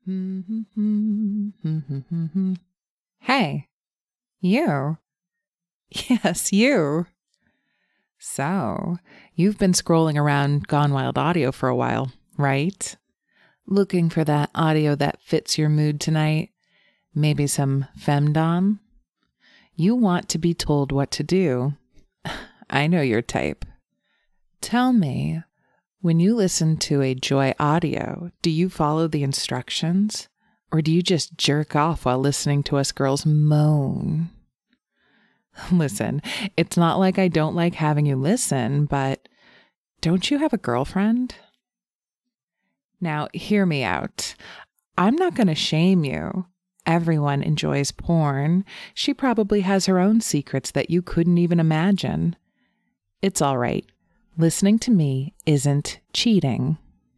Hey, you. Yes, you. So, you've been scrolling around Gone Wild Audio for a while, right? Looking for that audio that fits your mood tonight? Maybe some femdom? You want to be told what to do. I know your type. Tell me, when you listen to a Joy audio, do you follow the instructions? Or do you just jerk off while listening to us girls moan? Listen, it's not like I don't like having you listen, but don't you have a girlfriend? Now, hear me out. I'm not going to shame you. Everyone enjoys porn. She probably has her own secrets that you couldn't even imagine. It's all right. Listening to me isn't cheating.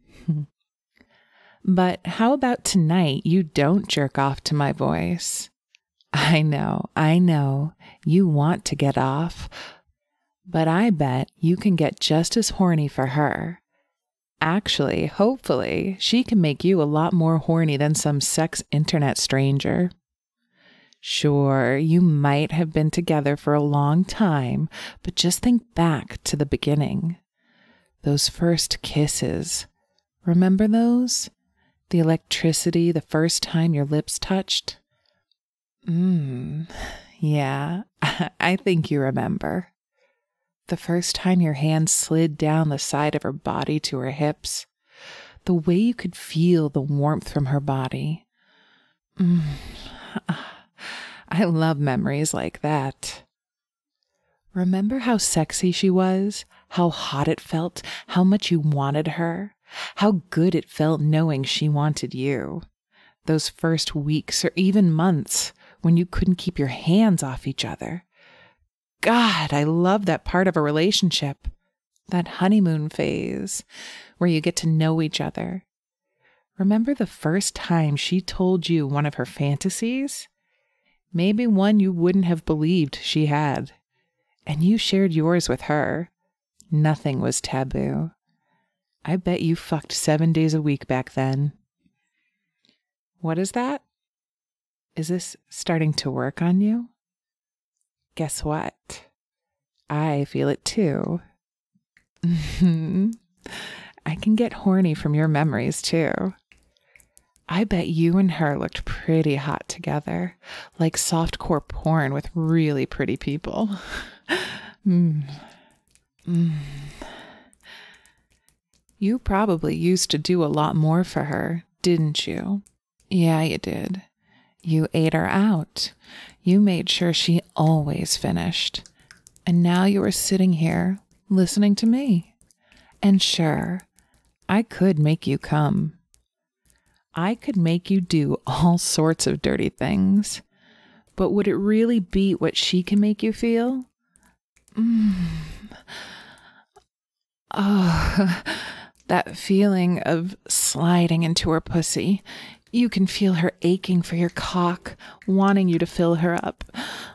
But how about tonight you don't jerk off to my voice? I know, you want to get off, but I bet you can get just as horny for her. Actually, hopefully, she can make you a lot more horny than some sex internet stranger. Sure, you might have been together for a long time, but just think back to the beginning. Those first kisses. Remember those? The electricity the first time your lips touched? Yeah, I think you remember. The first time your hand slid down the side of her body to her hips. The way you could feel the warmth from her body. I love memories like that. Remember how sexy she was? How hot it felt? How much you wanted her? How good it felt knowing she wanted you? Those first weeks or even months when you couldn't keep your hands off each other. God, I love that part of a relationship. That honeymoon phase where you get to know each other. Remember the first time she told you one of her fantasies? Maybe one you wouldn't have believed she had. And you shared yours with her. Nothing was taboo. I bet you fucked 7 days a week back then. What is that? Is this starting to work on you? Guess what? I feel it too. I can get horny from your memories too. I bet you and her looked pretty hot together, like softcore porn with really pretty people. You probably used to do a lot more for her, didn't you? Yeah, you did. You ate her out. You made sure she always finished. And now you are sitting here listening to me. And sure, I could make you come. I could make you do all sorts of dirty things. But would it really beat what she can make you feel? Oh, that feeling of sliding into her pussy. You can feel her aching for your cock, wanting you to fill her up.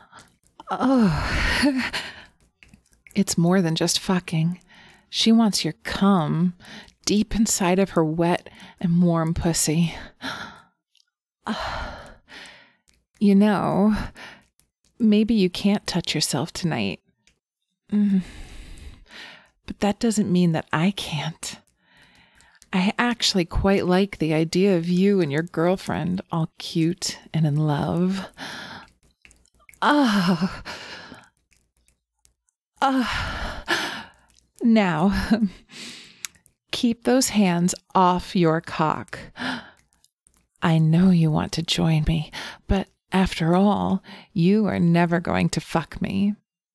Oh, it's more than just fucking. She wants your cum deep inside of her wet and warm pussy. You know, maybe you can't touch yourself tonight. But that doesn't mean that I can't. I actually quite like the idea of you and your girlfriend all cute and in love. Now, keep those hands off your cock. I know you want to join me, but after all, you are never going to fuck me.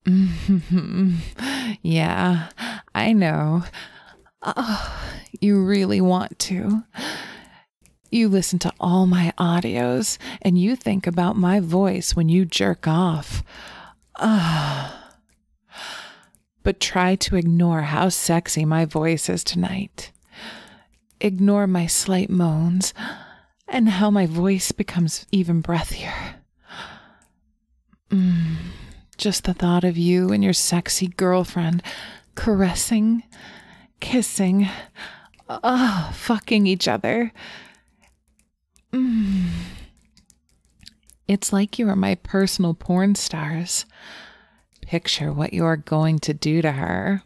Yeah, I know. You really want to. You listen to all my audios and you think about my voice when you jerk off. But try to ignore how sexy my voice is tonight. Ignore my slight moans and how my voice becomes even breathier. Just the thought of you and your sexy girlfriend caressing, kissing, fucking each other. Mm. It's like you are my personal porn stars. Picture what you're going to do to her.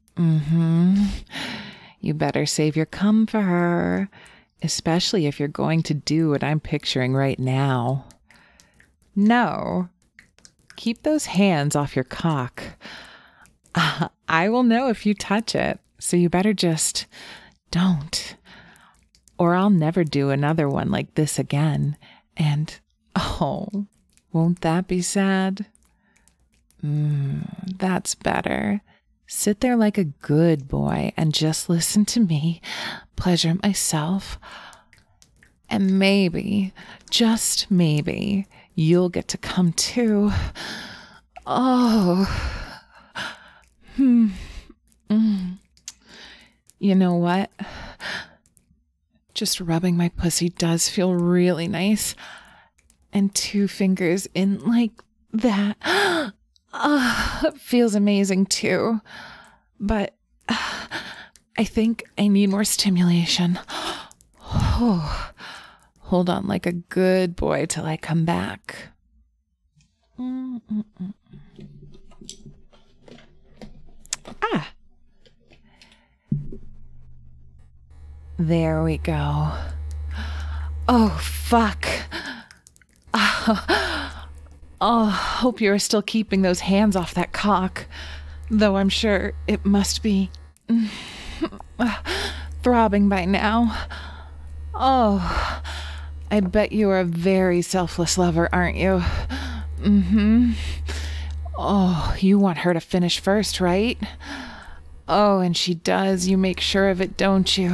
You better save your cum for her, especially if you're going to do what I'm picturing right now. No. Keep those hands off your cock. I will know if you touch it, so you better just don't. Or I'll never do another one like this again. And, oh, won't that be sad? That's better. Sit there like a good boy and just listen to me, pleasure myself. And maybe, just maybe, you'll get to come too. Oh. You know what? Just rubbing my pussy does feel really nice. And 2 fingers in like that feels amazing too. But I think I need more stimulation. Oh, hold on like a good boy till I come back. There we go. Oh, fuck. Oh, hope you're still keeping those hands off that cock. Though I'm sure it must be throbbing by now. Oh, I bet you are a very selfless lover, aren't you? Oh, you want her to finish first, right? Oh, and she does. You make sure of it, don't you?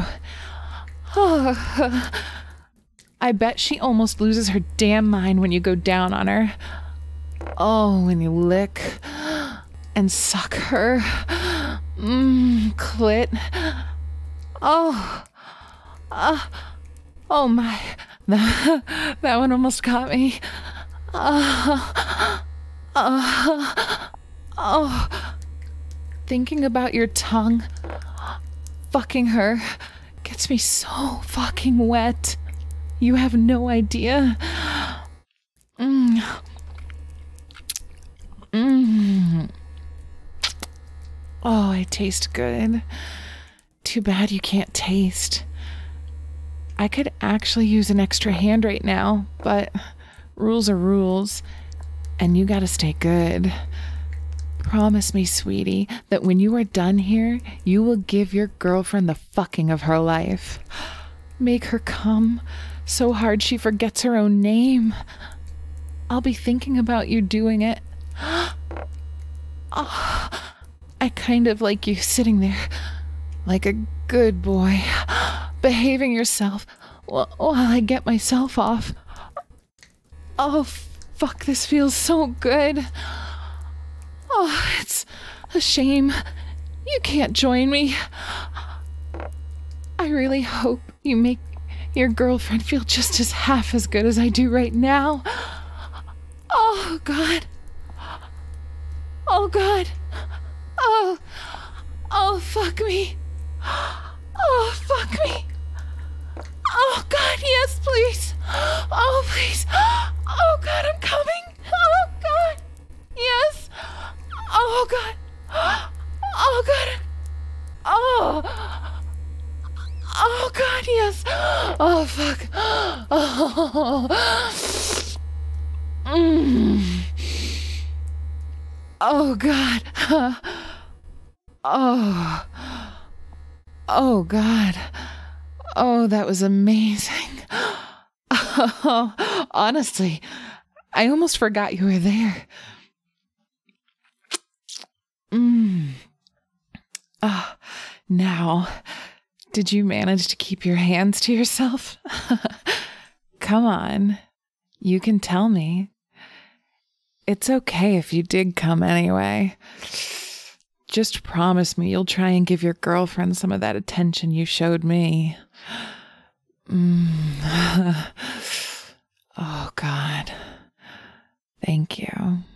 Oh, I bet she almost loses her damn mind when you go down on her. Oh, when you lick and suck her. Clit. Oh. Oh my. That one almost got me. Thinking about your tongue fucking her gets me so fucking wet. You have no idea. Oh, I taste good. Too bad you can't taste. I could actually use an extra hand right now, but rules are rules, and you gotta stay good. Promise me, sweetie, that when you are done here, you will give your girlfriend the fucking of her life. Make her come so hard she forgets her own name. I'll be thinking about you doing it. Oh, I kind of like you sitting there like a good boy, behaving yourself while I get myself off. Oh, fuck, this feels so good. Oh, it's a shame you can't join me. I really hope you make your girlfriend feel just as half as good as I do right now. Oh, God. Oh, God. Oh, fuck me. Oh, fuck me. Oh, God, yes, please. Oh, please. Oh, God, I'm coming. Oh, God. Yes. Oh, God. Oh, God. Oh, God, yes. Oh, fuck. Oh. Oh, God. Oh, God. Oh, that was amazing. Oh, honestly, I almost forgot you were there. Now, did you manage to keep your hands to yourself? Come on, you can tell me. It's okay if you did come anyway. Just promise me you'll try and give your girlfriend some of that attention you showed me. Oh, God. Thank you.